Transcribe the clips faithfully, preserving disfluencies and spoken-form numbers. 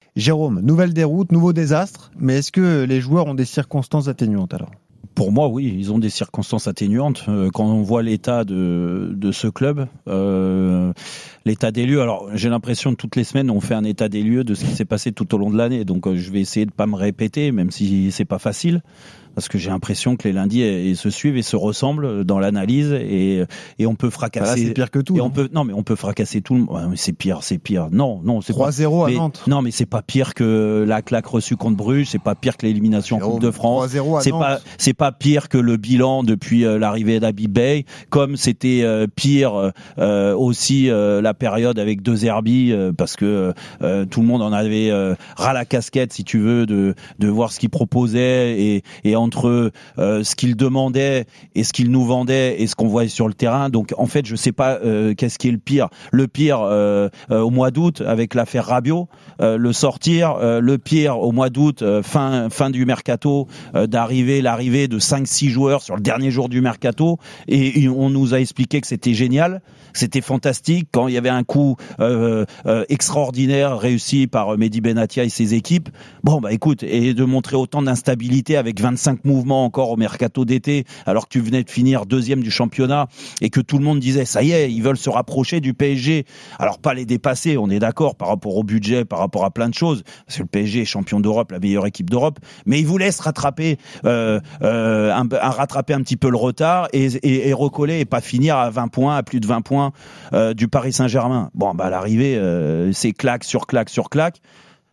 Jérôme, nouvelle déroute, nouveau désastre, mais est-ce que les joueurs ont des circonstances atténuantes alors ? Pour moi, oui, ils ont des circonstances atténuantes. Quand on voit l'état de, de ce club, euh, l'état des lieux. Alors, j'ai l'impression que toutes les semaines, on fait un état des lieux de ce qui s'est passé tout au long de l'année. Donc, je vais essayer de pas me répéter, même si c'est pas facile. Parce que j'ai l'impression que les lundis ils se suivent et se ressemblent dans l'analyse et et on peut fracasser. Ah là, c'est pire que tout. Et on peut non mais on peut fracasser tout le monde. Ouais, c'est pire, c'est pire. Non non c'est trois zéro à Nantes. Non mais c'est pas pire que la claque reçue contre Bruges. C'est pas pire que l'élimination en Coupe de France. trois zéro à c'est Nantes. pas c'est pas pire que le bilan depuis euh, l'arrivée d'Habib Beye. Comme c'était euh, pire euh, aussi euh, la période avec De Zerbi euh, parce que euh, tout le monde en avait euh, ras la casquette si tu veux de de voir ce qu'il proposait et et entre euh, ce qu'il demandait et ce qu'il nous vendait et ce qu'on voyait sur le terrain. Donc en fait, je sais pas euh, qu'est-ce qui est le pire. Le pire euh, euh, au mois d'août avec l'affaire Rabiot, euh, le sortir, euh, le pire au mois d'août euh, fin fin du mercato euh, d'arriver l'arrivée de cinq six joueurs sur le dernier jour du mercato et, et on nous a expliqué que c'était génial, c'était fantastique quand il y avait un coup euh, euh, extraordinaire réussi par Mehdi Benatia et ses équipes. Bon bah écoute, et de montrer autant d'instabilité avec vingt-cinq mouvements encore au mercato d'été, alors que tu venais de finir deuxième du championnat et que tout le monde disait ça y est, ils veulent se rapprocher du P S G. Alors pas les dépasser, on est d'accord par rapport au budget, par rapport à plein de choses, parce que le P S G est champion d'Europe, la meilleure équipe d'Europe, mais ils voulaient se rattraper, euh, euh, un, un, rattraper un petit peu le retard et, et, et recoller et pas finir à vingt points, à plus de vingt points euh, du Paris Saint-Germain. Bon bah à l'arrivée, euh, c'est claque sur claque sur claque.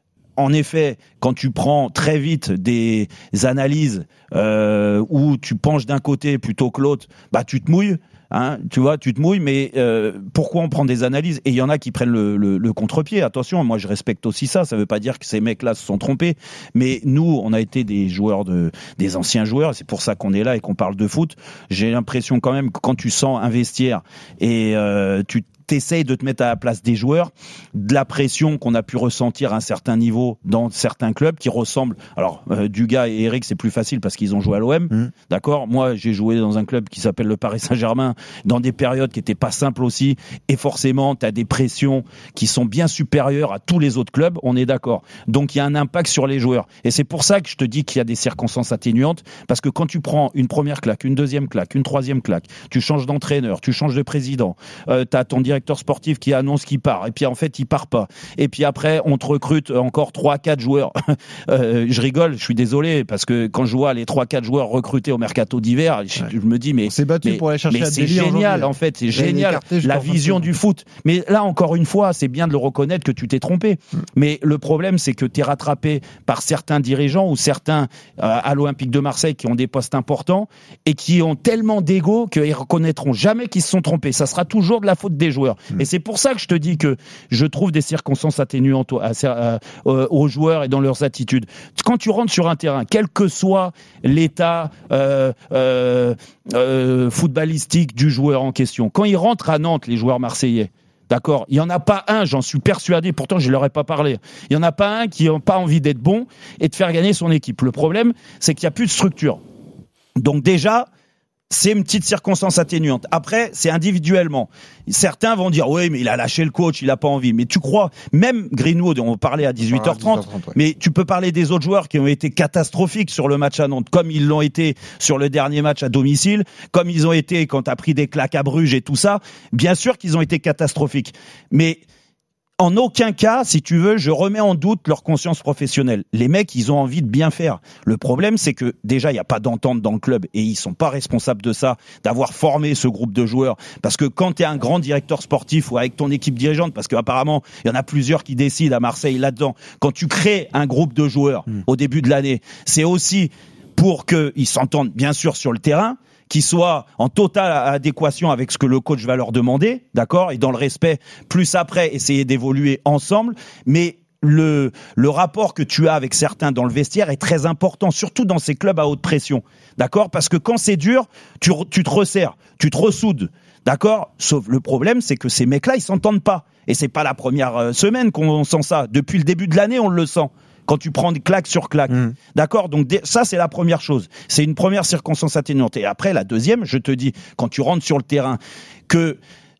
En effet, quand tu prends très vite des analyses euh, où tu penches d'un côté plutôt que l'autre, bah tu te mouilles, hein, tu vois, tu te mouilles. Mais euh, pourquoi on prend des analyses ? Et il y en a qui prennent le, le, le contre-pied. Attention, moi je respecte aussi ça. Ça veut pas dire que ces mecs-là se sont trompés. Mais nous, on a été des joueurs de, des anciens joueurs. C'est pour ça qu'on est là et qu'on parle de foot. J'ai l'impression quand même que quand tu sens un vestiaire et euh, tu t'essayes de te mettre à la place des joueurs, de la pression qu'on a pu ressentir à un certain niveau dans certains clubs qui ressemblent. Alors, euh, Dugas et Eric, c'est plus facile parce qu'ils ont joué à l'O M, mmh. D'accord ? Moi, j'ai joué dans un club qui s'appelle le Paris Saint-Germain, dans des périodes qui étaient pas simples aussi, et forcément, tu as des pressions qui sont bien supérieures à tous les autres clubs, on est d'accord. Donc, il y a un impact sur les joueurs. Et c'est pour ça que je te dis qu'il y a des circonstances atténuantes, parce que quand tu prends une première claque, une deuxième claque, une troisième claque, tu changes d'entraîneur, tu changes de président, euh, tu as ton directeur sportif qui annonce qu'il part et puis en fait il part pas et puis après on te recrute encore trois quatre joueurs euh, je rigole, je suis désolé parce que quand je vois les trois quatre joueurs recrutés au mercato d'hiver, je, ouais. je me dis mais on s'est battu mais, pour aller chercher mais c'est génial en fait, c'est génial écarté, la vision du foot. Mais là encore une fois, c'est bien de le reconnaître que tu t'es trompé. Hum. Mais le problème c'est que tu es rattrapé par certains dirigeants ou certains euh, à l'Olympique de Marseille qui ont des postes importants et qui ont tellement d'ego qu'ils reconnaîtront jamais qu'ils se sont trompés. Ça sera toujours de la faute des joueurs. Et c'est pour ça que je te dis que je trouve des circonstances atténuantes à, à, à, aux joueurs et dans leurs attitudes. Quand tu rentres sur un terrain, quel que soit l'état euh, euh, euh, footballistique du joueur en question, quand ils rentrent à Nantes, les joueurs marseillais, d'accord, il n'y en a pas un, j'en suis persuadé, pourtant je ne leur ai pas parlé, il n'y en a pas un qui n'a pas envie d'être bon et de faire gagner son équipe. Le problème, c'est qu'il n'y a plus de structure. Donc déjà, c'est une petite circonstance atténuante. Après, c'est individuellement. Certains vont dire, oui, mais il a lâché le coach, il a pas envie. Mais tu crois, même Greenwood, on parlait à dix-huit heures trente, ah, dix-huit heures trente ouais. Mais tu peux parler des autres joueurs qui ont été catastrophiques sur le match à Nantes, comme ils l'ont été sur le dernier match à domicile, comme ils ont été quand t'as pris des claques à Bruges et tout ça. Bien sûr qu'ils ont été catastrophiques. Mais en aucun cas, si tu veux, je remets en doute leur conscience professionnelle. Les mecs, ils ont envie de bien faire. Le problème, c'est que déjà, il n'y a pas d'entente dans le club et ils sont pas responsables de ça, d'avoir formé ce groupe de joueurs. Parce que quand tu es un grand directeur sportif ou avec ton équipe dirigeante, parce qu'apparemment, il y en a plusieurs qui décident à Marseille là-dedans, quand tu crées un groupe de joueurs mmh. au début de l'année, c'est aussi pour qu'ils s'entendent bien sûr sur le terrain, qui soient en totale adéquation avec ce que le coach va leur demander, d'accord, et dans le respect, plus après, essayer d'évoluer ensemble, mais le, le rapport que tu as avec certains dans le vestiaire est très important, surtout dans ces clubs à haute pression, d'accord, parce que quand c'est dur, tu, tu te resserres, tu te ressoudes, d'accord, sauf le problème, c'est que ces mecs-là, ils s'entendent pas, et c'est pas la première semaine qu'on sent ça, depuis le début de l'année, on le sent. Quand tu prends des claques sur claques. Mmh. D'accord ? Donc, ça, c'est la première chose. C'est une première circonstance atténuante. Et après, la deuxième, je te dis, quand tu rentres sur le terrain, que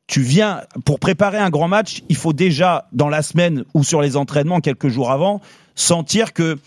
tu viens pour préparer un grand match, il faut déjà dans la semaine ou sur les entraînements quelques jours avant sentir que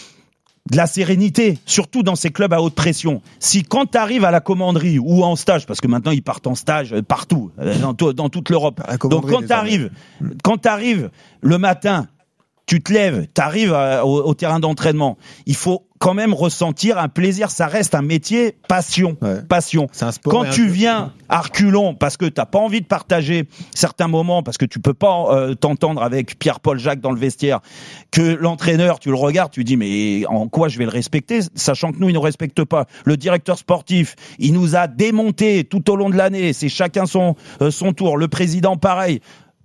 de la sérénité, surtout dans ces clubs à haute pression. Si quand tu arrives à la commanderie ou en stage, parce que maintenant ils partent en stage partout, dans, tout, dans toute l'Europe. Donc quand tu arrives, quand tu arrives le matin, tu te lèves, tu arrives au, au terrain d'entraînement, il faut quand même ressentir un plaisir, ça reste un métier passion, ouais. passion. C'est un sport. Quand tu viens à reculons parce que t'as pas envie de partager certains moments, parce que tu peux pas euh, t'entendre avec Pierre-Paul Jacques dans le vestiaire, que l'entraîneur, tu le regardes, tu dis mais en quoi je vais le respecter, sachant que nous il ne respecte pas. Le directeur sportif, il nous a démonté tout au long de l'année, c'est chacun son euh, son tour. Le président pareil,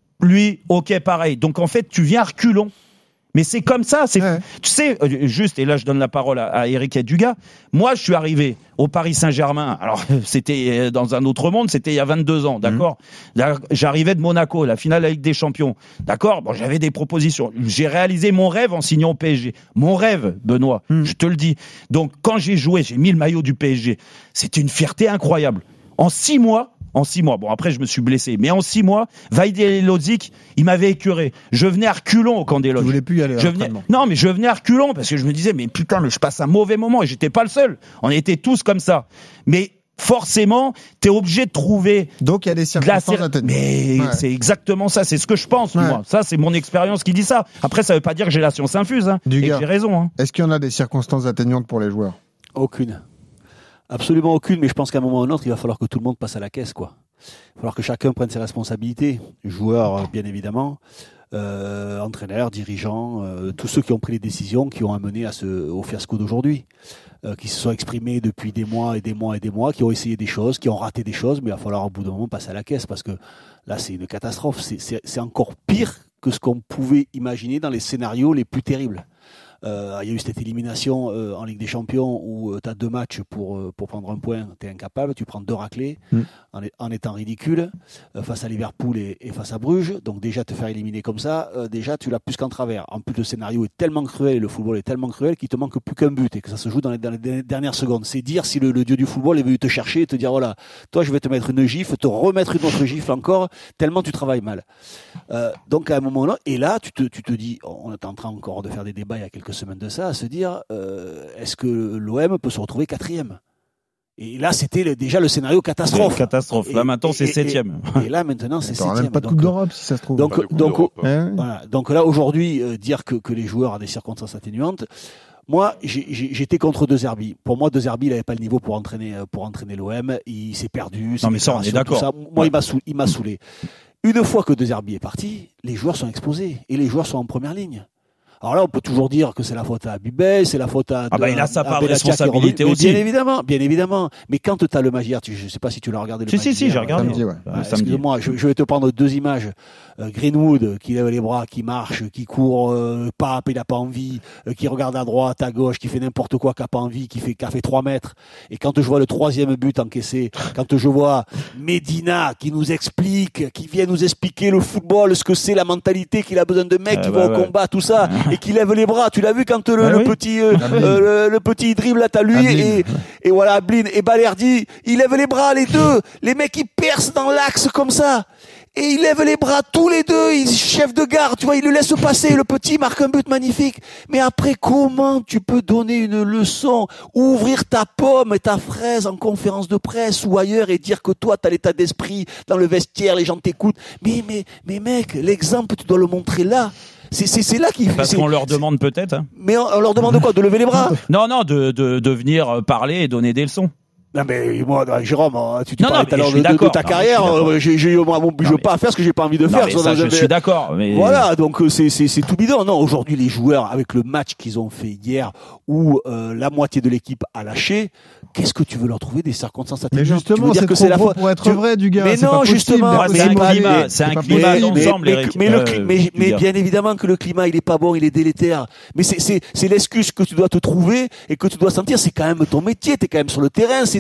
lui ok pareil. Donc en fait tu viens à reculons. Mais c'est comme ça, c'est, ouais. tu sais, juste, et là je donne la parole à, à Eric Dugas, moi je suis arrivé au Paris Saint-Germain, alors c'était dans un autre monde, c'était il y a vingt-deux ans, d'accord mmh. J'arrivais de Monaco, la finale de la Ligue des Champions, d'accord. Bon, j'avais des propositions, j'ai réalisé mon rêve en signant au P S G, mon rêve, Benoît, mmh. je te le dis. Donc quand j'ai joué, j'ai mis le maillot du P S G, c'est une fierté incroyable. En six mois, En six mois. Bon, après, je me suis blessé. Mais en six mois, Vaïd Lodzik, il m'avait écœuré. Je venais à reculons au camp des loges. Tu voulais plus y aller. Je venais... Non, mais je venais à reculons parce que je me disais, mais putain, mais je passe un mauvais moment et j'étais pas le seul. On était tous comme ça. Mais forcément, t'es obligé de trouver. Donc, il y a des circonstances la... atténuantes. Mais ouais. c'est exactement ça. C'est ce que je pense, ouais. moi. Ça, c'est mon expérience qui dit ça. Après, ça veut pas dire que j'ai la science infuse, hein. Du et gars, que j'ai raison, hein. Est-ce qu'il y en a des circonstances atténuantes pour les joueurs? Aucune. Absolument aucune, mais je pense qu'à un moment ou à un autre, il va falloir que tout le monde passe à la caisse, quoi. Il va falloir que chacun prenne ses responsabilités. Joueurs, bien évidemment, euh, entraîneurs, dirigeants, euh, tous ceux qui ont pris les décisions qui ont amené à ce, au fiasco d'aujourd'hui, euh, qui se sont exprimés depuis des mois et des mois et des mois, qui ont essayé des choses, qui ont raté des choses, mais il va falloir au bout d'un moment passer à la caisse parce que là, c'est une catastrophe. C'est, c'est, c'est encore pire que ce qu'on pouvait imaginer dans les scénarios les plus terribles. Euh, il y a eu cette élimination euh, en Ligue des Champions où euh, tu as deux matchs pour, euh, pour prendre un point, tu es incapable, tu prends deux raclés mmh. en, en étant ridicule euh, face à Liverpool et, et face à Bruges. Donc déjà te faire éliminer comme ça, euh, déjà tu l'as plus qu'en travers. En plus le scénario est tellement cruel et le football est tellement cruel qu'il te manque plus qu'un but et que ça se joue dans les, dans les dernières secondes. C'est dire si le, le dieu du football est venu te chercher et te dire voilà, toi je vais te mettre une gifle, te remettre une autre gifle encore, tellement tu travailles mal. Euh, donc à un moment là, et là tu te, tu te dis, on est en train encore de faire des débats il y a quelques semaine de ça, à se dire euh, est-ce que l'O M peut se retrouver quatrième? Et là, c'était le, déjà le scénario catastrophe. Catastrophe. Et, là, maintenant, et, c'est septième. Et, et là, maintenant, c'est septième. Même pas de Coupe d'Europe, si ça se trouve. Donc, donc, hein voilà. Donc là, aujourd'hui, euh, dire que, que les joueurs ont des circonstances atténuantes. Moi, j'ai, j'ai, j'étais contre De Zerbi. Pour moi, De Zerbi, il n'avait pas le niveau pour entraîner, pour entraîner l'O M. Il s'est perdu. Non, mais ça, on est d'accord. Ça. Moi, ouais. il m'a saoulé, il m'a saoulé. Une fois que De Zerbi est parti, les joueurs sont exposés et les joueurs sont en première ligne. Alors là, on peut toujours dire que c'est la faute à Bibé, c'est la faute à... Ah bah il a sa part de responsabilité aussi. Bien évidemment, bien évidemment. Mais quand tu as le Magyar, je ne sais pas si tu l'as regardé le si, match. Si, si, si, j'ai regardé. Samedi, ouais. Euh, excuse-moi, je, je vais te prendre deux images. Euh, Greenwood, qui lève les bras, qui marche, qui court, euh, pas, il n'a pas envie, euh, qui regarde à droite, à gauche, qui fait n'importe quoi, qui n'a pas envie, qui fait, qui a fait trois mètres. Et quand je vois le troisième but encaissé, quand je vois Medina qui nous explique, qui vient nous expliquer le football, ce que c'est la mentalité, qu'il a besoin de mecs euh, qui bah, vont ouais. au combat, tout ça, et qui lève les bras. Tu l'as vu quand le, ah, le oui. petit euh, euh, le, le petit dribble à lui et, et voilà Ablin et Balerdi, il lève les bras les deux, les mecs ils percent dans l'axe comme ça et ils lèvent les bras tous les deux, ils chef de gare, tu vois, ils le laissent passer, le petit marque un but magnifique. Mais après comment tu peux donner une leçon, ouvrir ta pomme et ta fraise en conférence de presse ou ailleurs et dire que toi t'as l'état d'esprit dans le vestiaire, les gens t'écoutent. Mais mais mais mec, l'exemple tu dois le montrer là. C'est, c'est, c'est là qu'il Parce qu'on leur demande peut-être. Hein. Mais on, on leur demande quoi? De lever les bras? Non, non, de, de, de venir parler et donner des leçons. Non mais moi, Jérôme, tu te non, parlais non, tout à l'heure de, de, de ta non, carrière. J'ai, j'ai, moi, bon, je veux pas faire ce que j'ai pas envie de non, faire. Mais ça, je suis d'accord. Mais... Voilà, donc c'est, c'est, c'est tout bidon. Non, aujourd'hui les joueurs, avec le match qu'ils ont fait hier, où euh, la moitié de l'équipe a lâché, qu'est-ce que tu veux leur trouver des circonstances atténuantes? Mais justement, tu veux dire que c'est la faute pour être tu... vrai, du gars. Mais c'est non, pas justement, ouais, c'est un climat, c'est un climat d'ensemble. Mais, mais, euh, mais, mais, mais bien évidemment que le climat il est pas bon, il est délétère. Mais c'est, c'est, c'est l'excuse que tu dois te trouver et que tu dois sentir. C'est quand même ton métier. T'es quand même sur le terrain. C'est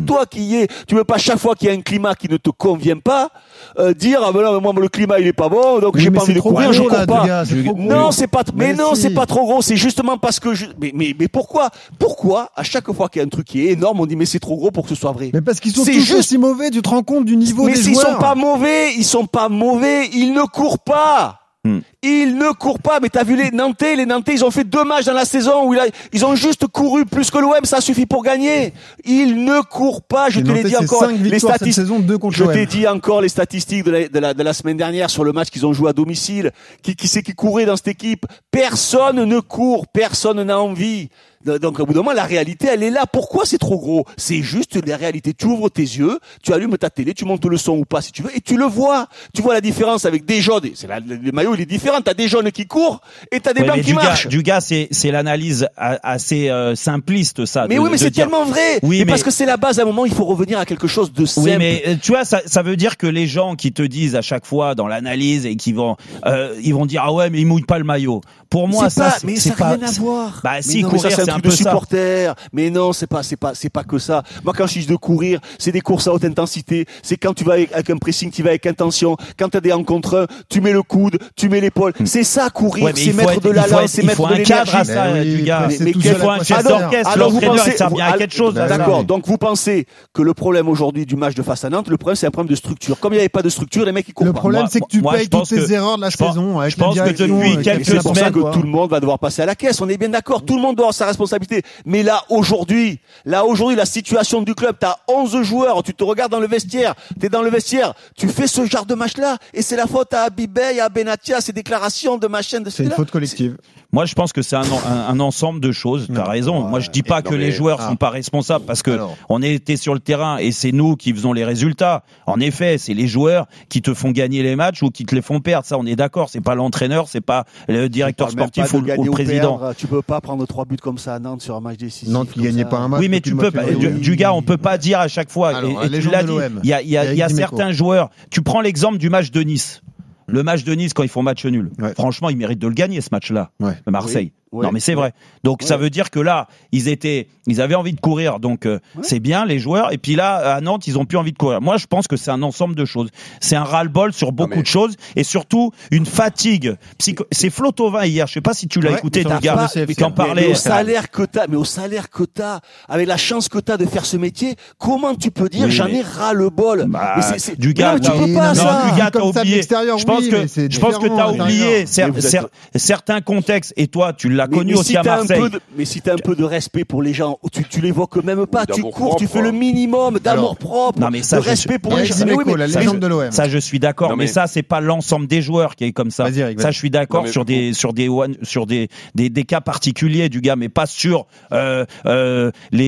c'est toi qui y es. Tu veux pas chaque fois qu'il y a un climat qui ne te convient pas, euh, dire ah ben non, moi le climat il est pas bon, donc oui, j'ai pas envie de courir, je cours là, pas. Gars, c'est non, c'est pas, mais, mais non, si. c'est pas trop gros. C'est justement parce que je, mais, mais, mais pourquoi, pourquoi à chaque fois qu'il y a un truc qui est énorme, on dit mais c'est trop gros pour que ce soit vrai. Mais parce qu'ils sont c'est tous juste... aussi mauvais. Tu te rends compte du niveau mais des s'ils joueurs. sont pas mauvais, ils sont pas mauvais, ils ne courent pas. Hmm. Ils ne courent pas, mais t'as vu les Nantais, les Nantais, ils ont fait deux matchs dans la saison où ils ont juste couru plus que l'O M, ça suffit pour gagner. Ils ne courent pas, je les te Nantais, l'ai dit encore, les statistiques, je t'ai dit encore les statistiques de la, de la, de la semaine dernière sur le match qu'ils ont joué à domicile. Qui, qui c'est qui courait dans cette équipe? Personne ne court, personne n'a envie. Donc, au bout d'un moment, la réalité, elle est là. Pourquoi c'est trop gros? C'est juste la réalité. Tu ouvres tes yeux, tu allumes ta télé, tu montes le son ou pas si tu veux, et tu le vois. Tu vois la différence avec des jaunes. C'est la, le maillot, il est différent. T'as des jaunes qui courent et t'as des ouais, blancs qui marchent. Du gars, c'est, c'est l'analyse assez euh, simpliste, ça. Mais de, oui, mais de c'est dire... tellement vrai. Oui, mais, mais parce que c'est la base. À un moment, il faut revenir à quelque chose de simple. Oui, mais tu vois, ça, ça veut dire que les gens qui te disent à chaque fois dans l'analyse et qui vont, euh, ils vont dire ah ouais, mais ils mouillent pas le maillot. Pour moi, c'est ça, pas, c'est, mais c'est ça pas. Rien à voir. Bah, mais si non, courir, mais ça, c'est, c'est un un truc peu de ça. supporter. Mais non, c'est pas, c'est pas, c'est pas que ça. Moi, quand je dis de courir, c'est des courses à haute intensité. C'est quand tu vas avec, avec un pressing, tu vas avec intention. Quand t'as des un contre un, tu mets le coude, tu mets l'épaule. Hmm. C'est ça, courir. Ouais, c'est mettre être, de la lance, c'est mettre de l'énergie. Il faut un cadre à ça, oui, du gars. Mais, mais quel faut un chef d'orchestre. L'entraîneur, il sert bien à quelque chose. D'accord. Donc, vous pensez que le problème aujourd'hui du match de face à Nantes, le problème, c'est un problème de structure. Comme il n'y avait pas de structure, les mecs, ils courent pas. Le problème, c'est que tu payes toutes tes erreurs de la saison. Je pense que depuis quelques semaines, c'est pour ça que tout le monde va devoir passer à la caisse. On est bien d'accord. Tout le monde doit avoir sa responsabilité. Mais là, aujourd'hui, là, aujourd'hui, la situation du club, t'as onze joueurs, tu te regardes dans le vestiaire, t'es dans le vestiaire, tu fais ce genre de match-là, et c'est la faute à Abibey, à Benatia, ces déclarations de machin, de c'est une faute collective. Moi, je pense que c'est un, un, un ensemble de choses. T'as raison. Ouais, Moi, je dis pas que non, les mais... joueurs ah. sont pas responsables parce que Alors. on était sur le terrain et c'est nous qui faisons les résultats. En effet, c'est les joueurs qui te font gagner les matchs ou qui te les font perdre. Ça, on est d'accord. C'est pas l'entraîneur, c'est pas le directeur sportif ou, ou le président. Perdre. Tu peux pas prendre trois buts comme ça à Nantes sur un match décisif. Nantes qui gagnait pas un match. Oui, mais tu peux pas. Du, du gars, on peut pas dire à chaque fois. Alors, et, et tu l'as dit. Il y a, il y a, il y a certains joueurs. Tu prends l'exemple du match de Nice. Le match de Nice quand ils font match nul. Ouais. Franchement, ils méritent de le gagner ce match-là. Ouais. Marseille. Oui. Ouais. Non mais c'est vrai. Donc ouais. ça veut dire que là, ils étaient, ils avaient envie de courir, donc euh, ouais. c'est bien les joueurs. Et puis là, à Nantes, ils ont plus envie de courir. Moi, je pense que c'est un ensemble de choses. C'est un ras-le-bol sur beaucoup mais... de choses et surtout une fatigue. Psycho... C'est Flo Thauvin hier. Je sais pas si tu l'as ouais, écouté, ton gars, qui en parlait. Mais au salaire que t'as, mais au salaire que t'as, avec la chance que t'as de faire ce métier, comment tu peux dire oui, j'en mais... ai ras-le-bol bah, mais c'est, c'est... Du gars, mais non, mais tu peux pas non, ça. Du gars, t'as oublié. Je pense que, je pense que t'as oublié certains contextes. Et toi, tu l'as connu aussi à Marseille. De, mais si t'as un peu de respect pour les gens, tu, tu les vois que même pas. Tu cours, propre, tu fais le minimum d'amour propre, non, mais ça, de respect suis... pour les gens. Oui, la légende de l'O M. Ça, je suis d'accord. Mais... mais ça, c'est pas l'ensemble des joueurs qui est comme ça. Vas-y, ça, je suis d'accord sur des, sur des, sur des, des, des cas particuliers du gars, mais pas sur euh, euh,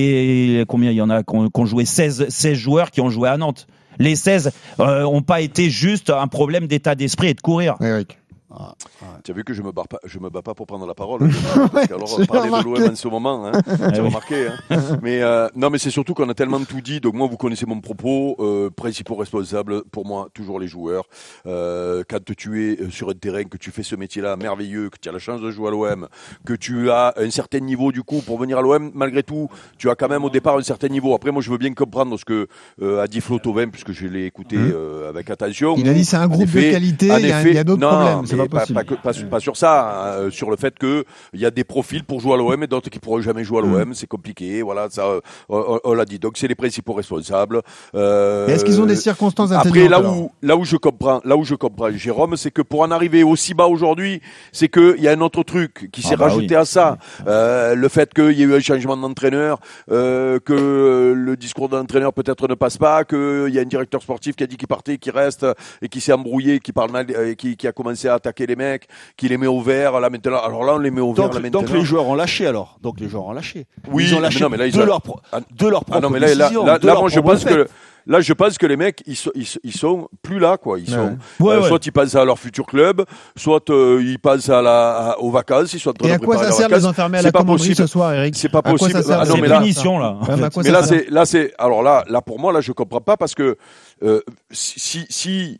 les combien il y en a qui ont joué seize, seize joueurs qui ont joué à Nantes. Les seize euh, ont pas été juste un problème d'état d'esprit et de courir. Eric. Ah, ah. Tu as vu que je me bats pas, je me bats pas pour prendre la parole. Parce alors parler de l'O M en ce moment, hein, tu as remarqué. Hein. Mais euh, non, mais c'est surtout qu'on a tellement tout dit. Donc moi, vous connaissez mon propos. Euh, principaux responsables, pour moi, toujours les joueurs. Euh, quand tu es sur un terrain, que tu fais ce métier-là merveilleux, que tu as la chance de jouer à l'O M, que tu as un certain niveau du coup pour venir à l'O M, malgré tout, tu as quand même au départ un certain niveau. Après, moi, je veux bien comprendre ce que euh, a dit Flo Thauvin, puisque je l'ai écouté euh, avec attention. Il a dit c'est un groupe effet, de qualité. Il y a, y a d'autres non, problèmes. C'est Pas, pas, que, pas, pas sur ça, hein, sur le fait que il y a des profils pour jouer à l'O M et d'autres qui pourront jamais jouer à l'O M, mmh. c'est compliqué, voilà, ça, on, on l'a dit. Donc c'est les principaux responsables. Euh, est-ce qu'ils ont des circonstances intelligentes? Après, là alors où, là où je comprends, là où je comprends, Jérôme, c'est que pour en arriver aussi bas aujourd'hui, c'est que il y a un autre truc qui s'est ah bah rajouté oui. à ça, euh, le fait qu'il y ait eu un changement d'entraîneur, euh, que le discours de l'entraîneur peut-être ne passe pas, qu'il y a un directeur sportif qui a dit qu'il partait, qui reste et qui s'est embrouillé, qui parle mal, et qui, qui a commencé à attaquer les mecs, qui les met au vert là maintenant. Alors là on les met au vert donc, là maintenant. Donc les joueurs ont lâché alors. Donc les joueurs ont lâché. Oui, ils ont lâché non, mais là, ils de ont... leur pro... de leur propre ah non, mais là, décision. Là, là, de là leur moi je pense fait. que là je pense que les mecs ils sont ils, ils sont plus là quoi. Ils sont ouais, euh, ouais. soit ils pensent à leur futur club, soit euh, ils pensent à la à, aux vacances, ils sont en train Et de à quoi préparer ça sert de les enfermer à la commanderie ce soir, Eric? C'est pas possible. Ah non mais là punition là. Mais là c'est là c'est alors là là pour moi là je comprends pas parce que euh, si si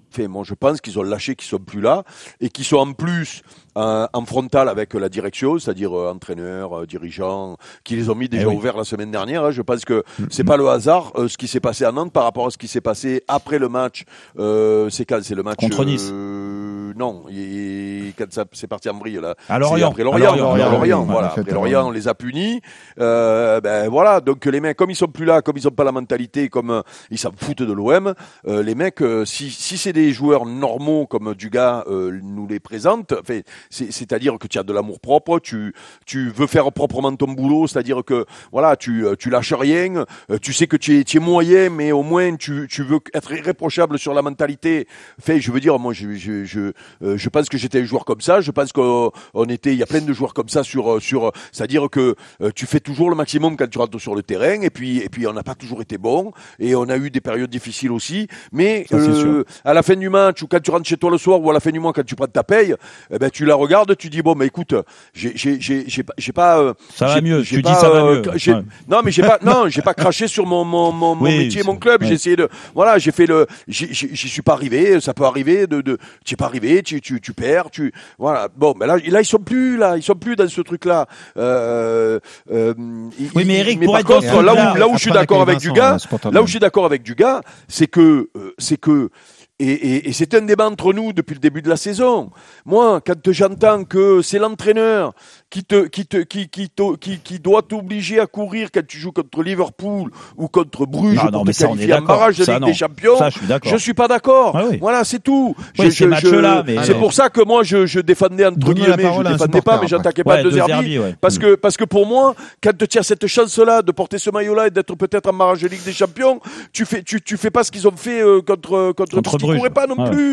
Enfin, moi, je pense qu'ils ont lâché, qu'ils sont plus là et qu'ils sont en plus euh, en frontal avec la direction, c'est-à-dire euh, entraîneurs, euh, dirigeants, qui les ont mis déjà eh oui. ouverts la semaine dernière. Hein. Je pense que c'est pas le hasard euh, ce qui s'est passé à Nantes par rapport à ce qui s'est passé après le match. Euh, c'est quand c'est le match contre Nice. Euh, non, il, quand ça c'est parti en vrille là. À Lorient. Après Lorient, À Lorient, après Lorient, oui, voilà. en fait, Après Lorient, on les a punis. Euh, ben voilà. Donc les mecs, comme ils sont plus là, comme ils ont pas la mentalité, comme euh, ils s'en foutent de l'O M, euh, les mecs, euh, si si c'est des joueurs normaux comme Dugas euh, nous les présente, enfin, c'est, c'est-à-dire que tu as de l'amour propre, tu tu veux faire proprement ton boulot, c'est-à-dire que voilà, tu tu lâches rien, tu sais que tu es tu es moyen, mais au moins tu tu veux être irréprochable sur la mentalité. Enfin, je veux dire, moi, je je je euh, je pense que j'étais un joueur comme ça. Je pense qu'on on était, il y a plein de joueurs comme ça sur sur, c'est-à-dire que euh, tu fais toujours le maximum quand tu rentres sur le terrain, et puis et puis on n'a pas toujours été bon, et on a eu des périodes difficiles aussi, mais ça, euh, à la fin du match ou quand tu rentres chez toi le soir ou à la fin du mois quand tu prends ta paye, eh ben tu la regardes, tu dis bon, mais écoute, j'ai j'ai j'ai j'ai pas j'ai pas euh, ça j'ai, va mieux. j'ai Tu pas, dis ça va euh, mieux. j'ai, Ouais. Non, mais j'ai pas non, j'ai pas craché sur mon mon mon, mon Oui, métier, c'est, mon club. ouais. J'ai essayé de voilà, j'ai fait le, j'y, j'y, j'y suis pas arrivé. Ça peut arriver de de, tu es pas arrivé, tu tu tu perds, tu voilà. Bon, mais là là ils sont plus là, ils sont plus dans ce truc là. Euh, euh, oui, mais Eric, mais pour par être contre, là où là où Après, je suis d'accord avec Vincent, Dugas, supporter là où de- je suis d'accord avec Dugas, c'est que euh, c'est que et, et, et c'est un débat entre nous depuis le début de la saison. Moi, quand j'entends que c'est l'entraîneur qui te, qui te, qui, qui, te, qui, qui doit t'obliger à courir quand tu joues contre Liverpool ou contre Bruges Non, pour non, te mais ça, on est qualifier en d'accord. barrage de Ça, Ligue non. des Champions, Ça, je suis d'accord. je suis pas d'accord. Ah oui. Voilà, c'est tout. Oui, Je- ces je- matchs-là, je- mais- c'est pour ça que moi, je, je défendais entre Donnons la guillemets, parole je à un défendais pas, supporter, mais j'attaquais pas Ouais, de de Zerbi, Zerbi, ouais. parce que, parce que pour moi, quand tu as cette chance-là de porter ce maillot-là et d'être peut-être en barrage de Ligue des Champions, tu fais, tu, tu fais pas ce qu'ils ont fait euh, contre, contre, Contre parce qu'ils Bruges. couraient pas non Ouais. plus.